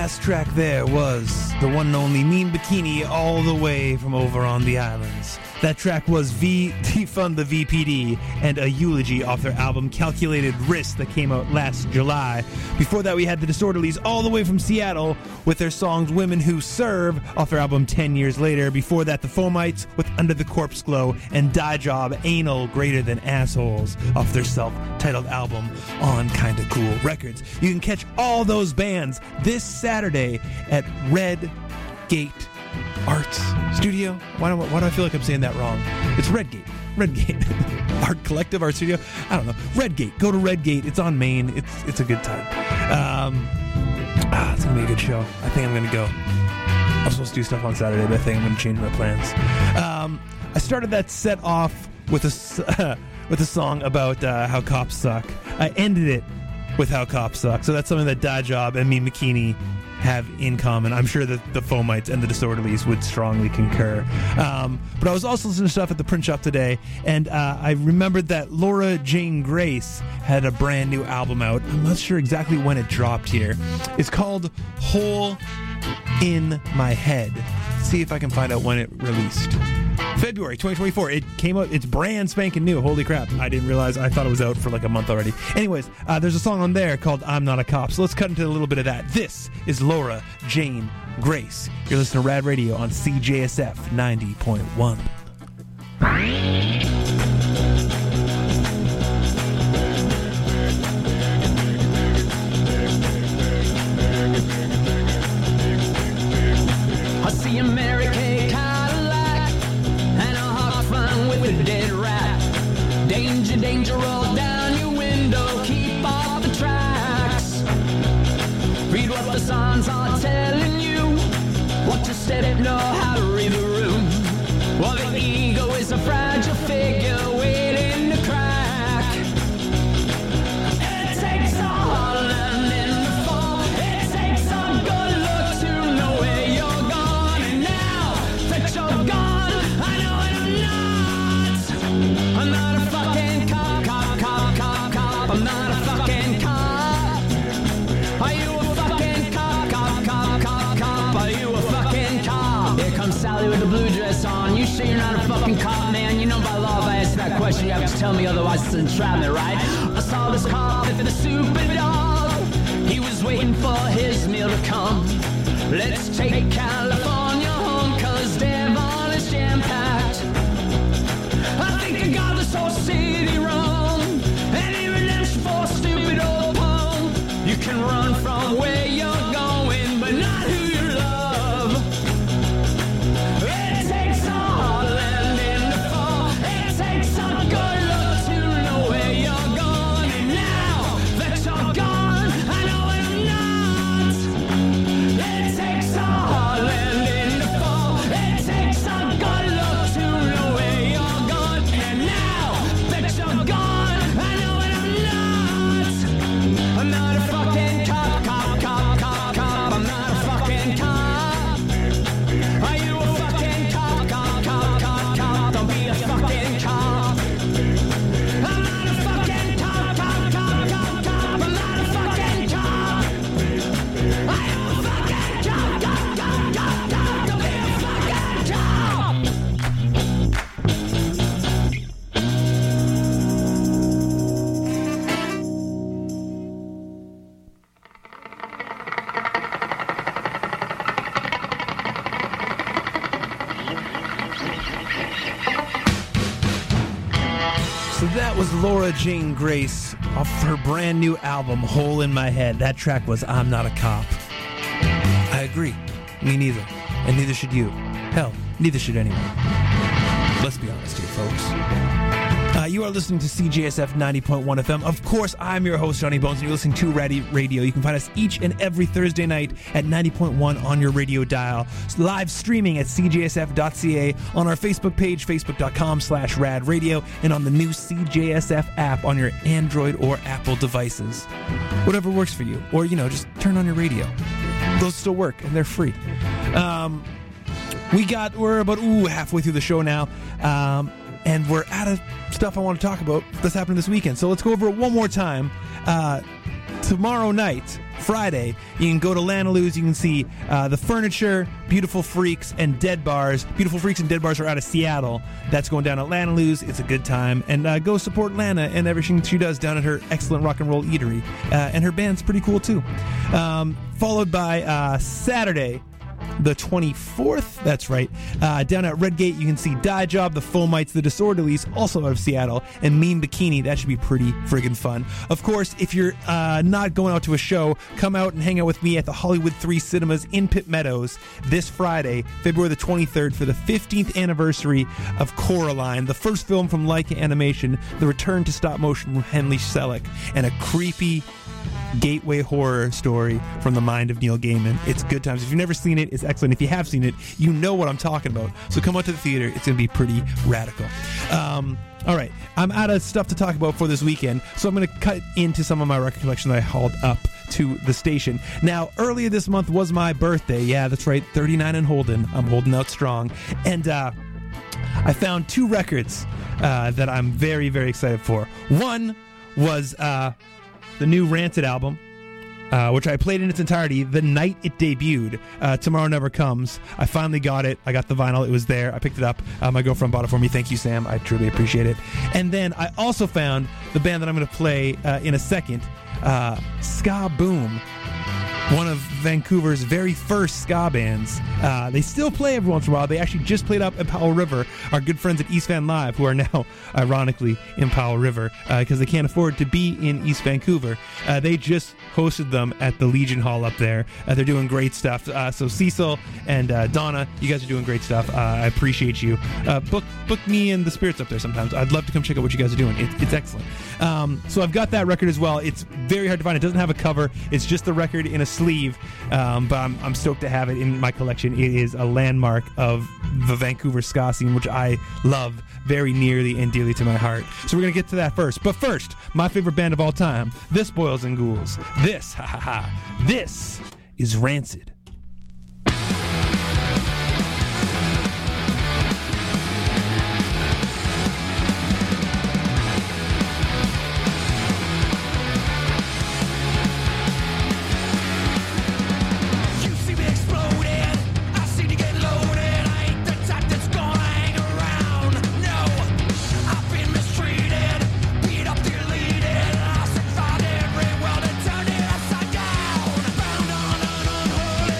last track there was the one and only Mean Bikini, all the way from over on the islands. That track was Defund the VPD and a eulogy off their album Calculated Risk that came out last July. Before that, we had the Disorderlies all the way from Seattle with their songs Women Who Serve off their album 10 Years Later. Before that, the Fomites with Under the Corpse Glow and Die Job Anal Greater Than Assholes off their self-titled album on Kinda Cool Records. You can catch all those bands this Saturday at Red Gate Arts Studio. Why do I feel like I'm saying that wrong? It's Redgate. Art Collective Art Studio. I don't know. Redgate. Go to Redgate. It's on Main. It's a good time. It's gonna be a good show. I think I'm gonna go. I was supposed to do stuff on Saturday, but I think I'm gonna change my plans. I started that set off with a song about how cops suck. I ended it with how cops suck. So that's something that Die Job and Mean Bikini have in common. I'm sure that the Fomites and the Disorderlies would strongly concur. But I was also listening to stuff at the print shop today, and I remembered that Laura Jane Grace had a brand new album out. I'm not sure exactly when it dropped here. It's called Hole in My Head. Let's see if I can find out when it released. February 2024. It came out. It's brand spanking new. Holy crap. I didn't realize. I thought it was out for like a month already. Anyways, there's a song on there called I'm Not a Cop. So let's cut into a little bit of that. This is Laura Jane Grace. You're listening to Rad Radio on CJSF 90.1. I see a Mary Kay Cadillac and a hot fun with a dead rat. Danger, danger, roll down your window, keep off the tracks. Read what the signs are telling you, what to step, know how to read the room. Well, the ego is a fragile figure waiting to crack. It takes a hard landing to fall. It takes a good look to know where you're going. And now that you're gone, I know I'm not a fucking cop, cop. I'm not a fucking cop. Are you a fucking cop? Are you a fucking cop? Here comes Sally with the blue dress on. You sure you're not a fucking cop, man? You know by law if I ask that question, you have to tell me, otherwise it's entrapment, right? I saw this cop for the super dog. He was waiting for his meal to come. Let's take California home, cause Devon is jam-packed. I think I got this whole city wrong. Any redemption for a stupid old poem. You can run from where you're going, but not who you love. It takes a hard landing to fall. It takes a good look to know where you're going. And now that you're gone, I know I'm not. It takes a hard landing to fall. It takes a good look to know where you're going. And now that you're gone, I know I'm not. I'm not a fucking cop. I'm not a fucking cop. Are you a fucking cop? Don't be a fucking cop. I'm not a fucking cop. I'm not a fucking cop. Are you a fucking cop? Don't be a fucking cop. So that was Laura Jane Grace off her brand new album, Hole in My Head. That track was I'm Not a Cop. I agree. Me neither. And neither should you. Hell, neither should anyone. Let's be honest here, folks. You are listening to CJSF 90.1 FM. Of course, I'm your host, Johnny Bones, and you're listening to Rad Radio. You can find us each and every Thursday night at 90.1 on your radio dial. Live streaming at cjsf.ca, on our Facebook page, facebook.com/radradio, and on the new CJSF app on your Android or Apple devices. Whatever works for you. Or, just turn on your radio. Those still work, and they're free. We're about halfway through the show now. And we're out of stuff I want to talk about that's happening this weekend. So let's go over it one more time to tomorrow night, Friday, you can go to Lanaloo's. You can see The Furniture, Beautiful Freaks, and Dead Bars. Beautiful Freaks and Dead Bars are out of Seattle. That's going down at Lanaloo's. It's a good time. And go support Lana and everything she does down at her excellent rock and roll eatery. And her band's pretty cool, too. Followed by Saturday, the 24th, that's right, down at Redgate, you can see Die Job, The Fomites, The Disorderlies, also out of Seattle, and Mean Bikini. That should be pretty friggin' fun. Of course, if you're not going out to a show, come out and hang out with me at the Hollywood 3 Cinemas in Pitt Meadows this Friday, February the 23rd, for the 15th anniversary of Coraline, the first film from Leica Animation, the return to stop motion from Henry Selick, and a creepy gateway horror story from the mind of Neil Gaiman. It's good times. If you've never seen it, it's excellent. If you have seen it, you know what I'm talking about. So come out to the theater. It's going to be pretty radical. All right. I'm out of stuff to talk about for this weekend, so I'm going to cut into some of my record collection that I hauled up to the station. Now, earlier this month was my birthday. Yeah, that's right. 39 and holding. I'm holding out strong. And I found 2 records that I'm very, very excited for. One was the new Rancid album, which I played in its entirety the night it debuted. Tomorrow Never Comes. I finally got it. I got the vinyl. It was there. I picked it up. My girlfriend bought it for me. Thank you, Sam. I truly appreciate it. And then I also found the band that I'm going to play in a second, Ska Boom. One of Vancouver's very first ska bands. They still play every once in a while. They actually just played up at Powell River. Our good friends at East Van Live, who are now, ironically, in Powell River, because they can't afford to be in East Vancouver. They just hosted them at the Legion Hall up there. They're doing great stuff. So Cecil and Donna, you guys are doing great stuff. I appreciate you. Book me and the Spirits up there sometimes. I'd love to come check out what you guys are doing. It's excellent. So I've got that record as well. It's very hard to find. It doesn't have a cover. It's just the record in a sleeve, but I'm stoked to have it in my collection. It is a landmark of the Vancouver ska scene, which I love very nearly and dearly to my heart. So we're going to get to that first. But first, my favorite band of all time, This Boils and Ghouls. This is Rancid. Down, bound on an unholy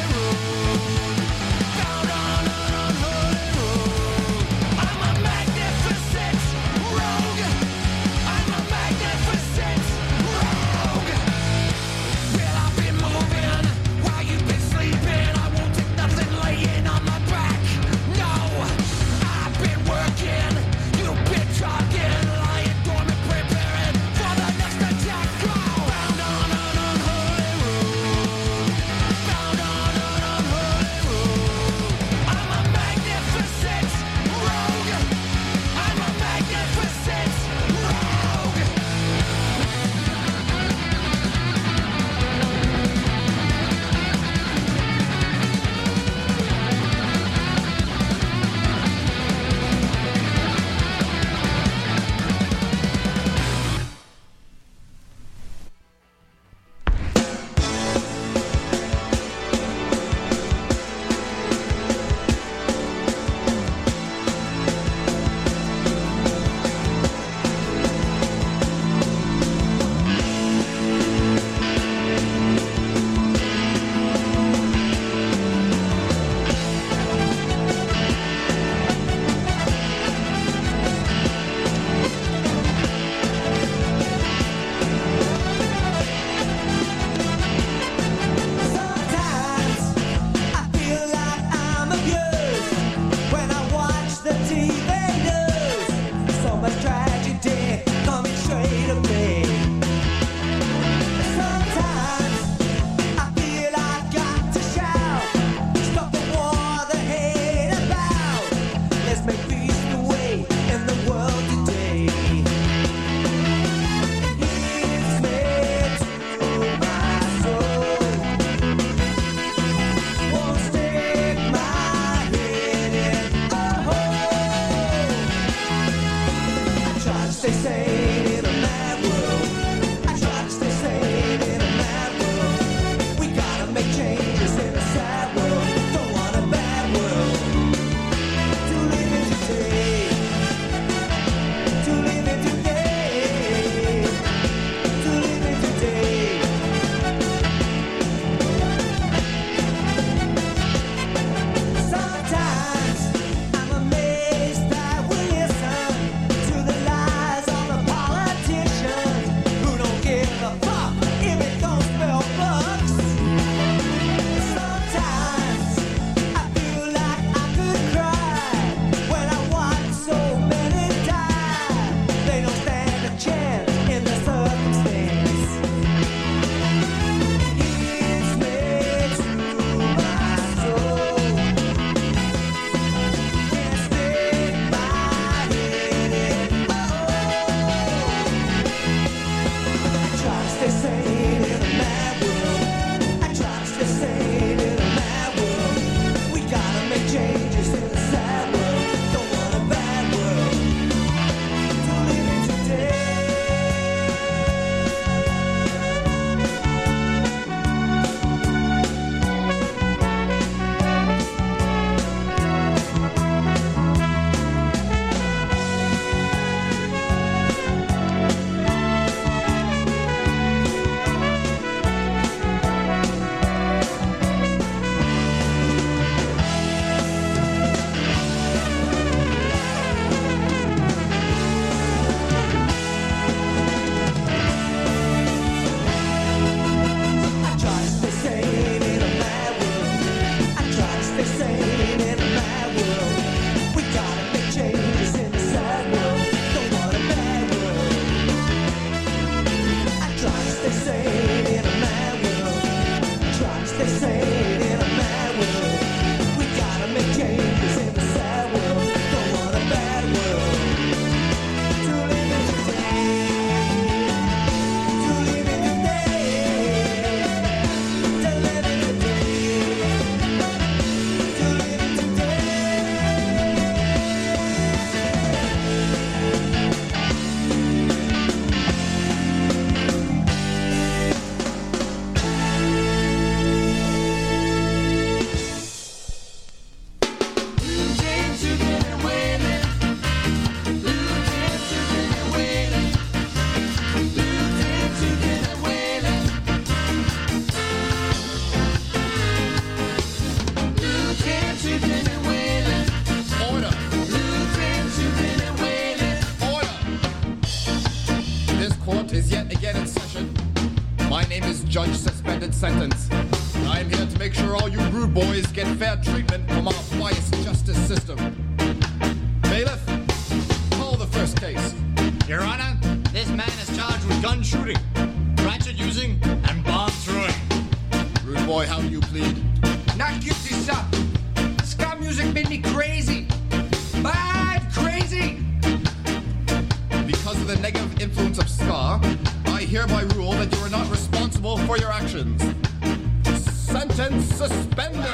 court is yet again in session. My name is Judge Suspended Sentence. And I am here to make sure all you rude boys get fair treatment from our biased justice system. Bailiff, call the first case. Your Honor, this man is charged with gun shooting, ratchet using, and bomb throwing. Rude boy, how do you plead? Not guilty, sir. Ska music made me crazy. Bad crazy. Because of the negative influence of ska, I hereby rule that you are not responsible for your actions. Sentence suspended.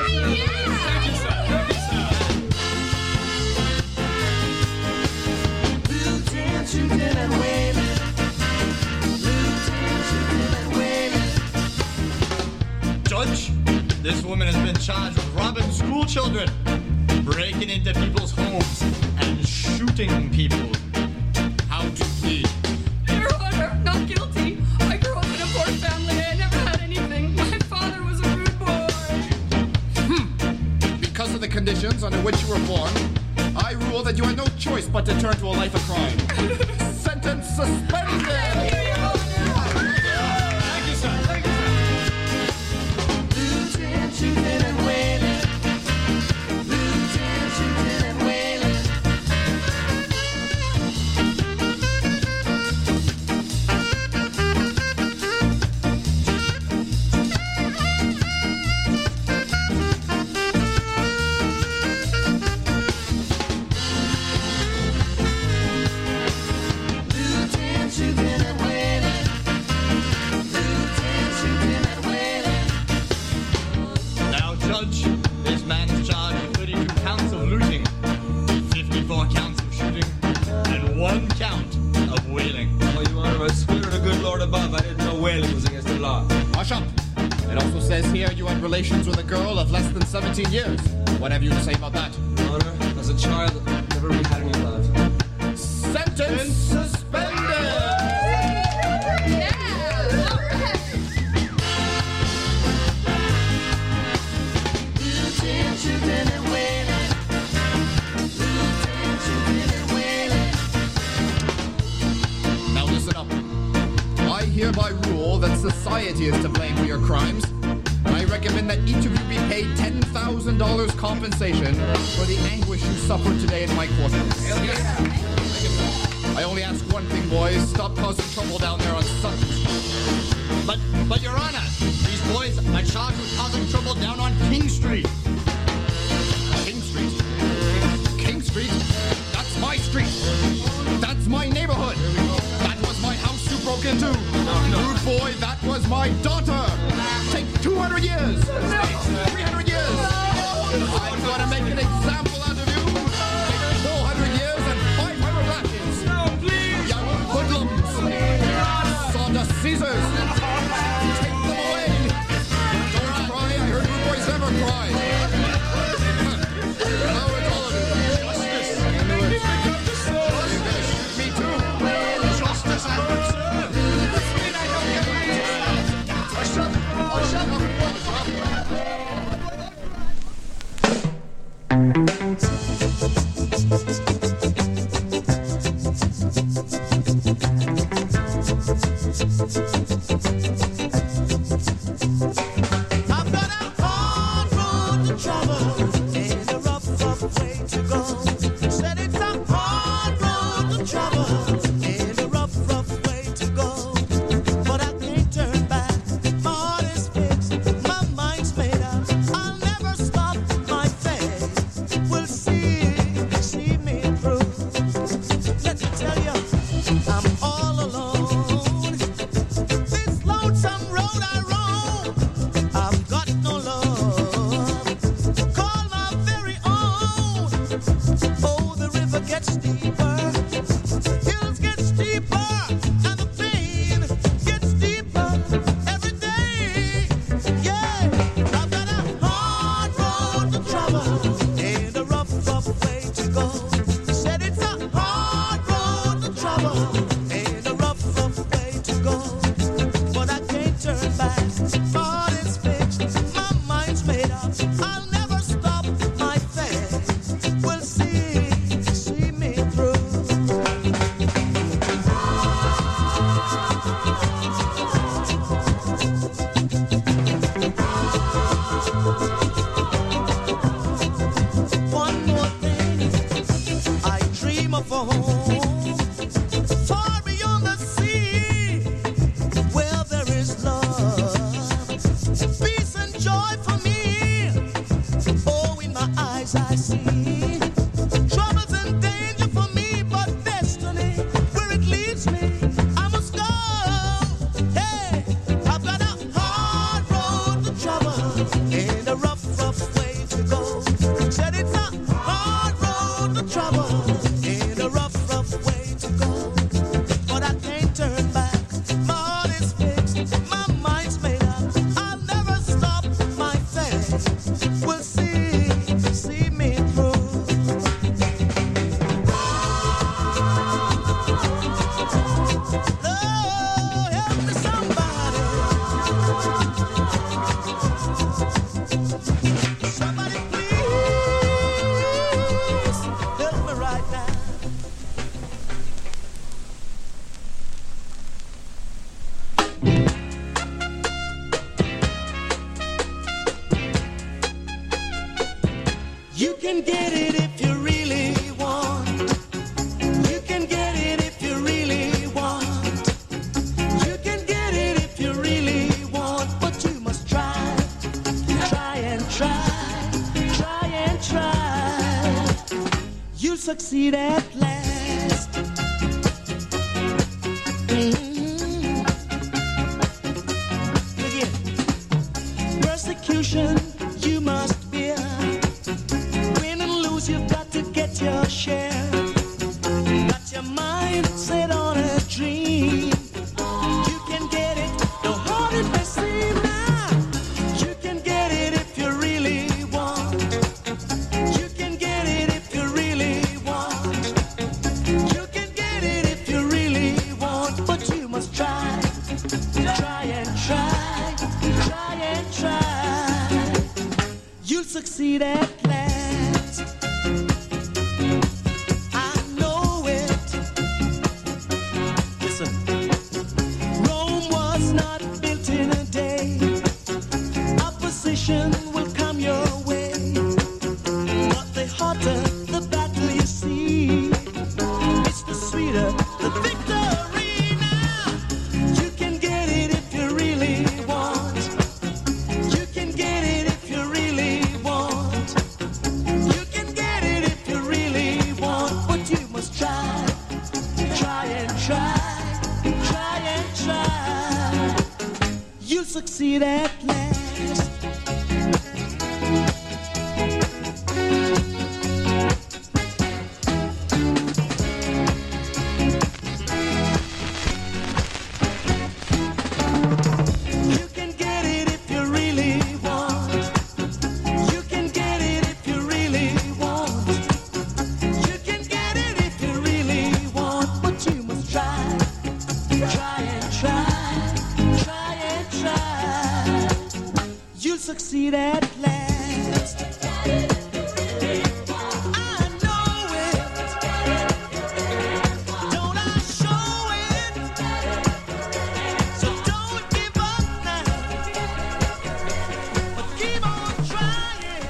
Lieutenant shooting and wailing. Lieutenant shooting and wailing. Judge, this woman has been charged with robbing school children, breaking into people's homes, and shooting people. How to plead? Your Honor, not guilty. I grew up in a poor family. I never had anything. My father was a rude boy. Because of the conditions under which you were born, I rule that you had no choice but to turn to a life of crime. Sentence suspended. Thank you, Your Honor. Thank you, sir. Thank you, sir. Lieutenant shooting and wailing. Lieutenant shooting and wailing. Lieutenant shooting and wailing. Lieutenant shooting and wailing. Now, Judge, this man is charged with 32 counts of looting, 54 counts of shooting, and 1 count of whaling. Oh, Your Honor, I swear to the good Lord above, I didn't know whaling was against the law. Hush up. It also says here you had relations with a girl of less than 17 years. What have you to say about that? Your Honor, as a child, I never really had any love. Sentence suspended. Yeah, all right. Lieutenant shooting and wailing. Lieutenant shooting and wailing. Now listen up. I hereby rule that society is to blame for your crimes. I recommend that each of you be paid $10,000 compensation for the anguish you suffered today in my courtroom. I only ask one thing, boys. Stop causing trouble down there on Sutton Street. But Your Honor, these boys are charged with causing trouble down on King Street. King Street? King Street? That's my street. That's my neighborhood. That was my house you broke into. Rude boy, that was my daughter. Take 200 years. 300 years. I'm going to make an example out of you. Take 400 years and 500 lashes. No, please! Young hoodlums. Sawdust Caesars. Take them away. Don't cry. I heard rude boys never cry. Now it's all of you. Justice! Me too. Justice and mercy! I've got a hard road to travel and a rough way to go. Said it's a hard road to travel and a rough way to go. But I can't turn back. My heart is fixed. My mind's made up. I'll never stop my faith. We'll see me through. Let me tell you, I'm all alone. This can get it if you really want. You can get it if you really want. You can get it if you really want, but you must try. Try and try. Try and try. You'll succeed at last. Again. Persecution you must bear. Win and lose, you've got to get your share. Got your mind set on a dream. You can get it, no hard it may seem now. You can get it if you really want. You can get it if you really want. You can get it if you really want, but you must try. Try and try. Try and try. You'll succeed at last. I know it. Listen. Rome was not built in a day. Opposition will come your way. But the harder the battle you see, it's the sweeter the victory now. You can get it if you really want. You can get it if you really want. You can get it if you really want, but you must try. Try and try. Try and try. You'll succeed at last. You can get it if you really want. You can get it if you really want. You can get it if you really want, but you must try. Try and try. Try and try. You'll succeed at last. I know it. Don't I show it? So don't give up now, but keep on trying.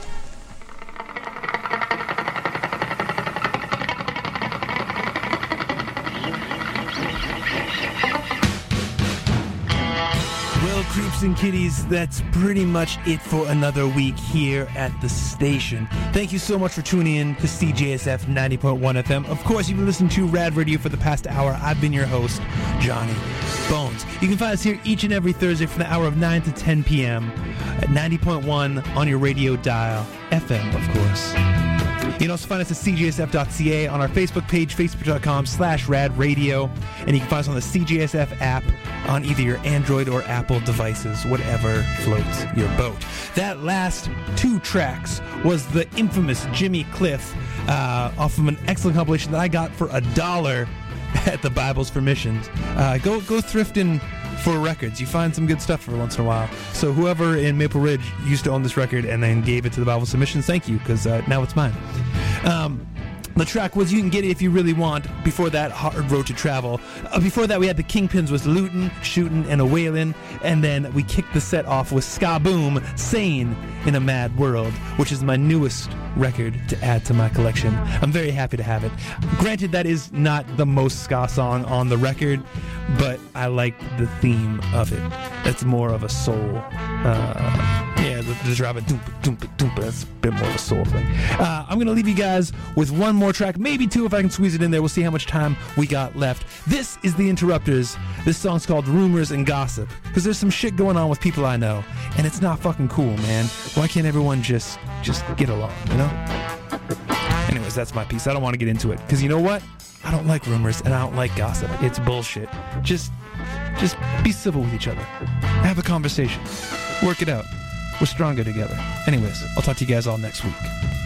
Well, creeps and kitties, that's pretty much it for another week here at the station. Thank you so much for tuning in to CJSF 90.1 FM. Of course, you've been listening to Rad Radio for the past hour. I've been your host, Johnny Bones. You can find us here each and every Thursday from the hour of 9 to 10 p.m. at 90.1 on your radio dial, FM, of course. You can also find us at cjsf.ca, on our Facebook page, facebook.com/radradio, and you can find us on the CJSF app on either your Android or Apple devices, whatever floats your boat. That last two tracks was the infamous Jimmy Cliff off of an excellent compilation that I got for $1 at the Bibles for Missions. Go thrifting for records. You find some good stuff every once in a while. So whoever in Maple Ridge used to own this record and then gave it to the Bible Submissions, thank you, because now it's mine. The track was You Can Get It If You Really Want. Before that, Hard Road to Travel. Before that, we had the Kingpins with Lootin', Shootin', and a Wailin'. And then we kicked the set off with Ska Boom, Sane in a Mad World, which is my newest record to add to my collection. I'm very happy to have it. Granted, that is not the most ska song on the record, but I like the theme of it. It's more of a soul. The drop it, doompa, that's a bit more of a soul thing. I'm going to leave you guys with one more track, maybe two if I can squeeze it in there. We'll see how much time we got left. This is The Interrupters. This song's called Rumors and Gossip, because there's some shit going on with people I know, and it's not fucking cool, man. Why can't everyone just get along, you know? Anyways, that's my piece. I don't want to get into it, because you know what? I don't like rumors, and I don't like gossip. It's bullshit. Just be civil with each other. Have a conversation. Work it out. We're stronger together. Anyways, I'll talk to you guys all next week.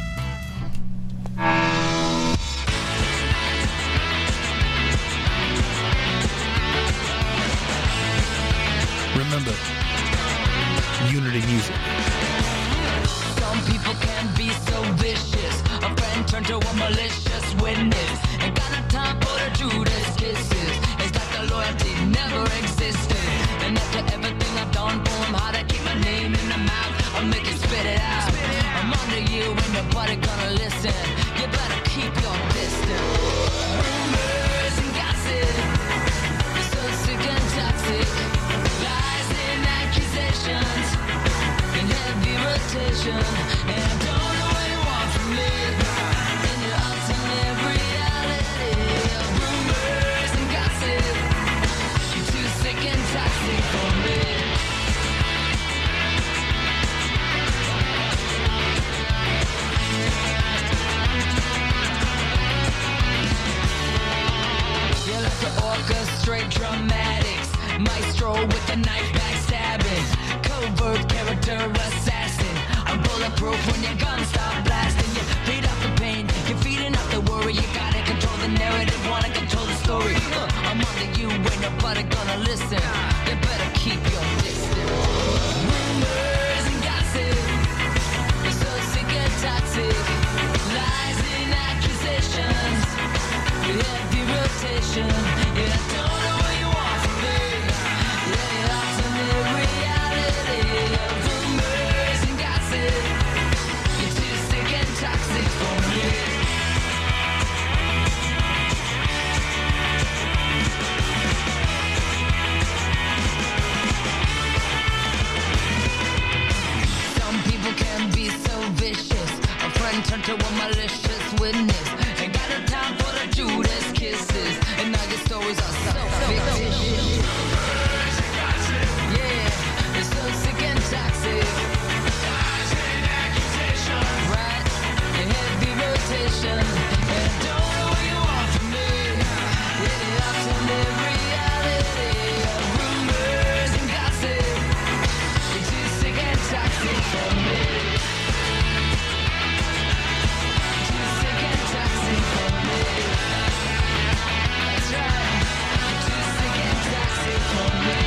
Remember, Unity Music. Some people can be so vicious. A friend turned to a malicious witness. Ain't got no time for the Judas kisses. It's like the loyalty never existed. And after everything I've done for him, how to keep my name in the mouth, I'll make it spit it out. I'm under you and your body gonna listen. You better keep your distance. Rumors and gossip, so sick and toxic. Lies and accusations in heavy rotation. And I don't know what you want from me in your alternate reality. Rumors and gossip, you're too sick and toxic for me. You're like the orchestrate dramatics, maestro with the knife backstabbing, covert character assassin. I'm bulletproof when your guns stop blasting. You feed off the pain, you're feeding off the worry. You gotta control the narrative, wanna control the story. I'm on to you, ain't nobody gonna listen. You better keep your distance. Rumors and gossip, you're so sick and toxic. Lies and accusations, you heavy rotation. Yeah, I don't know what you want from me. Yeah, you're alternate reality. Rumors and gossip, you're too sick and toxic for me. Some people can be so vicious. A friend turned to a malicious witness. Ain't got no time for the Judas kisses. And now your stories are so fictitious. Yeah, it's so sick and toxic. Right, in heavy rotation. And I don't know what you want from me. Yeah, the alternate reality. Rumors and gossip, you're too sick and toxic for me. Too sick and toxic for me. That's right. Too sick and toxic for me.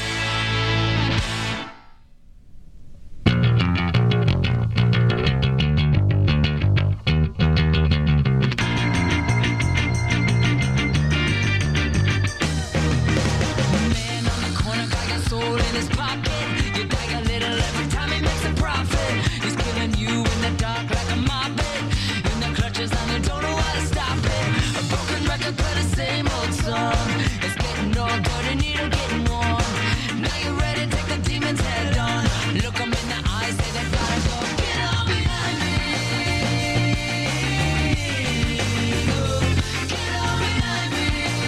Man on the corner got your soul in his pocket. You bag a little every time he makes a profit. He's killing you in the dark like a moppet. In the clutches and you don't know how to stop it. A broken record play the same old song. It's getting all dirty, needle getting warm. Now you're ready, take the demons head on. Look 'em in the eyes, say they gotta go. Get on behind me. Get on behind me.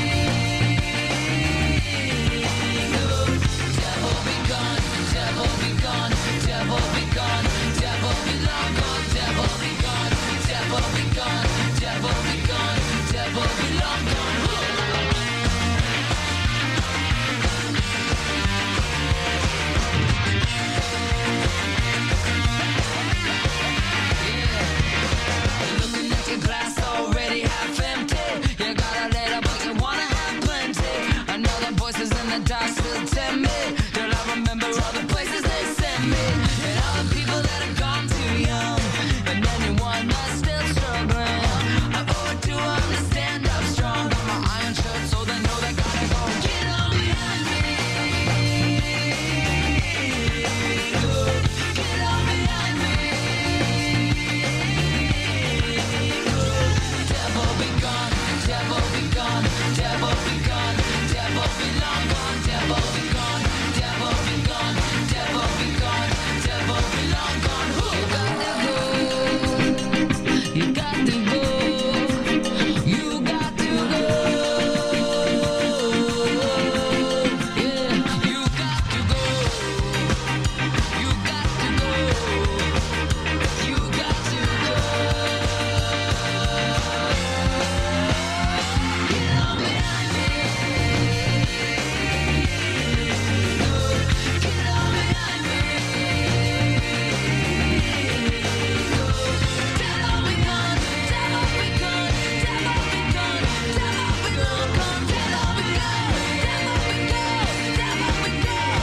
Devil be gone, devil be gone, devil be gone, devil be long gone, devil be gone, devil be gone, devil be gone, devil be long gone. Looking at your glass already half empty. You got a little but you wanna have plenty. I know the voices in the dark still tempt me. Till I remember all the places they sent me. And all the people that have gone too young. And anyone that's still struggling. I owe it to them to stand up strong. Got my iron shirt so they know they gotta go. Get on behind me. Get on behind me. Devil be gone, devil be gone, devil be gone, devil be long gone, devil be gone, devil be gone, devil be gone, devil be long gone. You got to go, you got to go, you got to go. Yeah, you got to go, you got to go, you got to go. Get on behind me. Get on behind me. Devil be gone, devil be gone, devil be gone, devil be long gone, devil be gone, devil be gone, devil be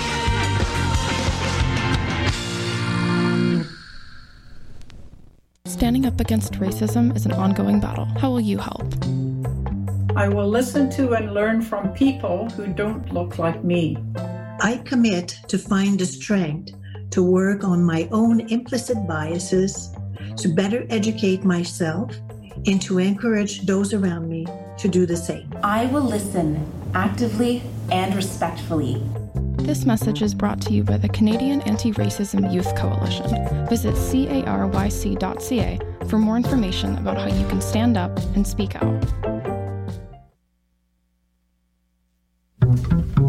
gone. Standing up against racism is an ongoing battle. How will you help? I will listen to and learn from people who don't look like me. I commit to find the strength to work on my own implicit biases to better educate myself and to encourage those around me to do the same. I will listen actively and respectfully. This message is brought to you by the Canadian Anti-Racism Youth Coalition. Visit caryc.ca for more information about how you can stand up and speak out.